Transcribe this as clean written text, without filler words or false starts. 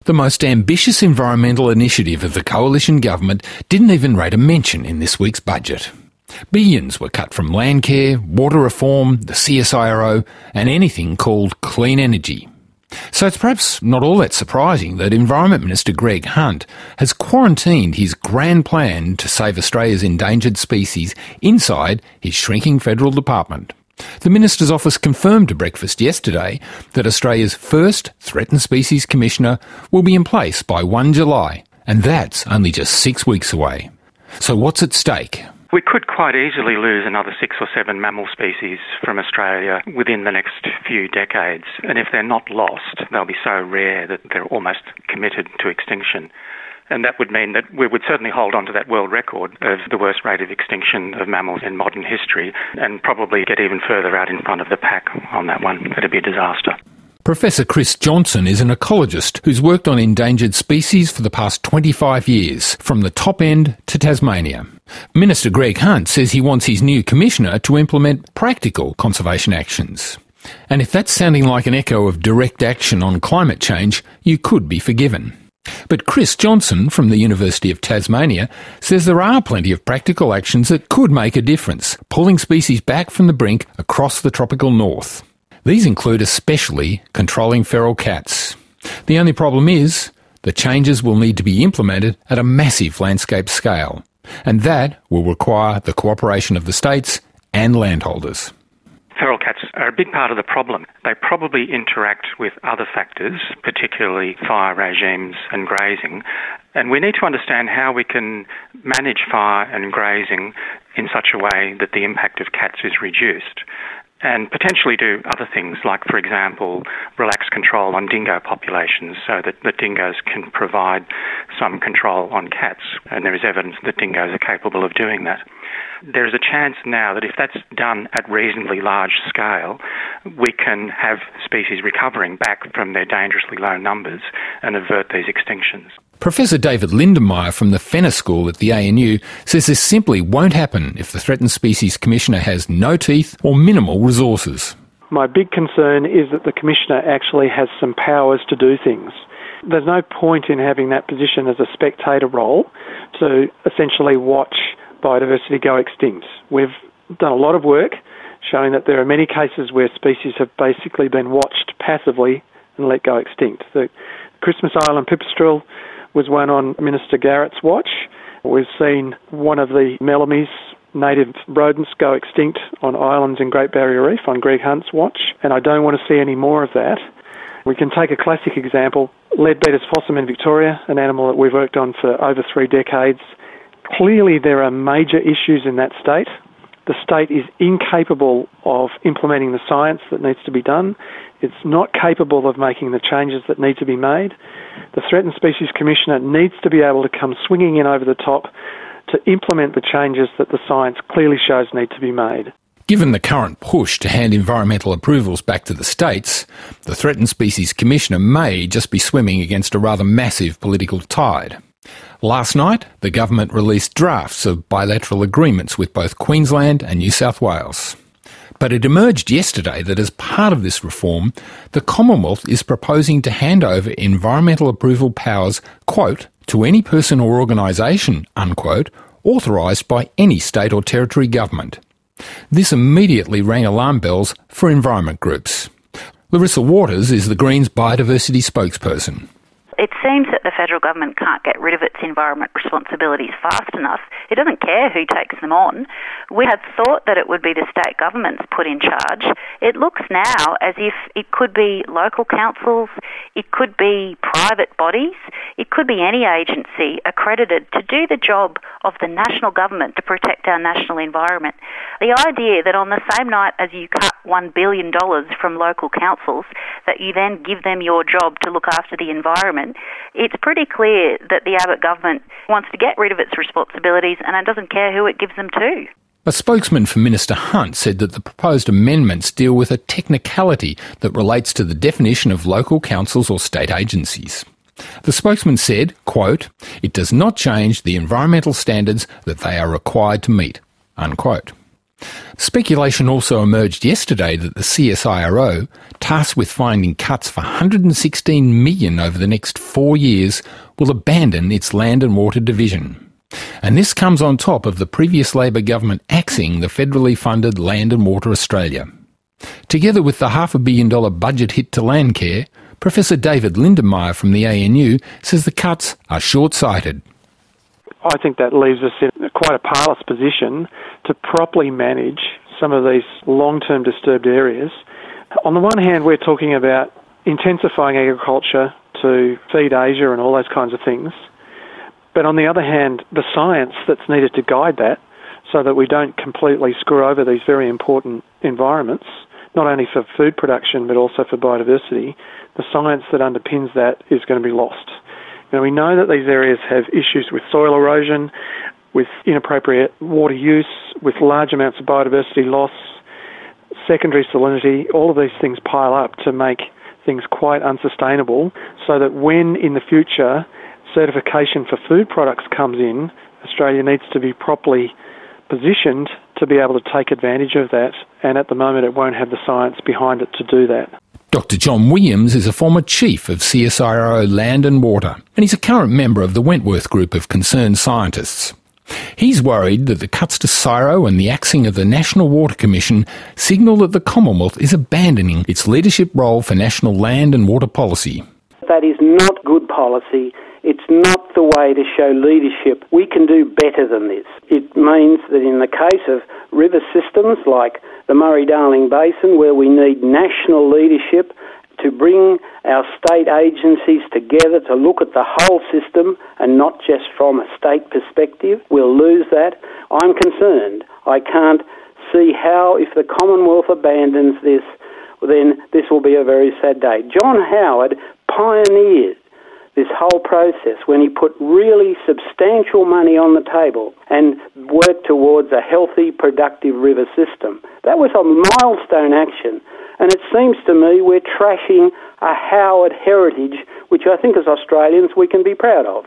The most ambitious environmental initiative of the coalition government didn't even rate a mention in this week's budget. Billions were cut from Landcare, water reform, the CSIRO, and anything called clean energy. So it's perhaps not all that surprising that Environment Minister Greg Hunt has quarantined his grand plan to save Australia's endangered species inside his shrinking federal department. The Minister's office confirmed to Breakfast yesterday that Australia's first Threatened Species Commissioner will be in place by 1 July, and that's only just 6 weeks away. So what's at stake? We could quite easily lose another 6 or 7 mammal species from Australia within the next few decades. And if they're not lost, they'll be so rare that they're almost committed to extinction. And that would mean that we would certainly hold on to that world record of the worst rate of extinction of mammals in modern history and probably get even further out in front of the pack on that one. It'd be a disaster. Professor Chris Johnson is an ecologist who's worked on endangered species for the past 25 years, from the top end to Tasmania. Minister Greg Hunt says he wants his new commissioner to implement practical conservation actions. And if that's sounding like an echo of direct action on climate change, you could be forgiven. But Chris Johnson from the University of Tasmania says there are plenty of practical actions that could make a difference, pulling species back from the brink across the tropical north. These include especially controlling feral cats. The only problem is the changes will need to be implemented at a massive landscape scale, and that will require the cooperation of the states and landholders. Feral cats are a big part of the problem. They probably interact with other factors, particularly fire regimes and grazing, and we need to understand how we can manage fire and grazing in such a way that the impact of cats is reduced, and potentially do other things like, for example, relax control on dingo populations so that the dingoes can provide some control on cats, and there is evidence that dingoes are capable of doing that. There is a chance now that if that's done at reasonably large scale, we can have species recovering back from their dangerously low numbers and avert these extinctions. Professor David Lindenmayer from the Fenner School at the ANU says this simply won't happen if the Threatened Species Commissioner has no teeth or minimal resources. My big concern is that the Commissioner actually has some powers to do things. There's no point in having that position as a spectator role to essentially watch biodiversity go extinct. We've done a lot of work showing that there are many cases where species have basically been watched passively and let go extinct. The Christmas Island pipistrelle was one on Minister Garrett's watch. We've seen one of the Melomys native rodents go extinct on islands in Great Barrier Reef on Greg Hunt's watch, and I don't want to see any more of that. We can take a classic example, Leadbeater's possum in Victoria, an animal that we've worked on for over 3 decades. Clearly there are major issues in that state. The state is incapable of implementing the science that needs to be done. It's not capable of making the changes that need to be made. The Threatened Species Commissioner needs to be able to come swinging in over the top to implement the changes that the science clearly shows need to be made. Given the current push to hand environmental approvals back to the states, the Threatened Species Commissioner may just be swimming against a rather massive political tide. Last night, the government released drafts of bilateral agreements with both Queensland and New South Wales. But it emerged yesterday that as part of this reform, the Commonwealth is proposing to hand over environmental approval powers, quote, to any person or organisation, unquote, authorised by any state or territory government. This immediately rang alarm bells for environment groups. Larissa Waters is the Greens biodiversity spokesperson. It seems that the federal government can't get rid of its environment responsibilities fast enough. It doesn't care who takes them on. We had thought that it would be the state governments put in charge. It looks now as if it could be local councils, it could be private bodies, it could be any agency accredited to do the job of the national government to protect our national environment. The idea that on the same night as you cut $1 billion from local councils, that you then give them your job to look after the environment, it's pretty clear that the Abbott government wants to get rid of its responsibilities and it doesn't care who it gives them to. A spokesman for Minister Hunt said that the proposed amendments deal with a technicality that relates to the definition of local councils or state agencies. The spokesman said, quote, "It does not change the environmental standards that they are required to meet," unquote. Speculation also emerged yesterday that the CSIRO, tasked with finding cuts for $116 million over the next 4 years, will abandon its Land and Water Division. And this comes on top of the previous Labor government axing the federally funded Land and Water Australia. Together with the $500 million budget hit to Landcare, Professor David Lindenmayer from the ANU says the cuts are short-sighted. I think that leaves us in quite a powerless position to properly manage some of these long-term disturbed areas. On the one hand, we're talking about intensifying agriculture to feed Asia and all those kinds of things. But on the other hand, the science that's needed to guide that so that we don't completely screw over these very important environments, not only for food production but also for biodiversity, the science that underpins that is going to be lost. Now, we know that these areas have issues with soil erosion, with inappropriate water use, with large amounts of biodiversity loss, secondary salinity. All of these things pile up to make things quite unsustainable, so that when in the future certification for food products comes in, Australia needs to be properly positioned to be able to take advantage of that, and at the moment it won't have the science behind it to do that. Dr. John Williams is a former chief of CSIRO Land and Water, and he's a current member of the Wentworth Group of concerned scientists. He's worried that the cuts to CSIRO and the axing of the National Water Commission signal that the Commonwealth is abandoning its leadership role for national land and water policy. That is not good policy. It's not the way to show leadership. We can do better than this. It means that in the case of river systems like the Murray-Darling Basin, where we need national leadership to bring our state agencies together to look at the whole system and not just from a state perspective, we'll lose that. I'm concerned. I can't see how, if the Commonwealth abandons this, then this will be a very sad day. John Howard pioneered this whole process when he put really substantial money on the table and worked towards a healthy, productive river system. That was a milestone action, and it seems to me we're trashing a Howard heritage, which I think as Australians we can be proud of.